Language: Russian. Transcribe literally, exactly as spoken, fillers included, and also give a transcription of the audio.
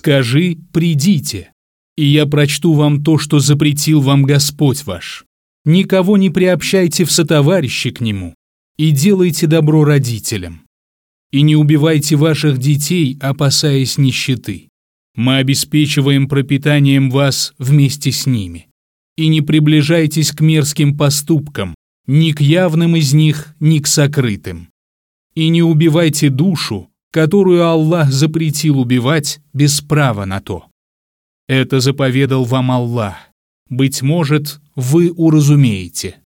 Скажи: придите, и я прочту вам то, что запретил вам Господь ваш. Никого не приобщайте в сотоварищи к нему, и делайте добро родителям. И не убивайте ваших детей, опасаясь нищеты. Мы обеспечиваем пропитанием вас вместе с ними. И не приближайтесь к мерзким поступкам, ни к явным из них, ни к сокрытым. И не убивайте душу, которую Аллах запретил убивать без права на то. Это заповедал вам Аллах. Быть может, вы уразумеете.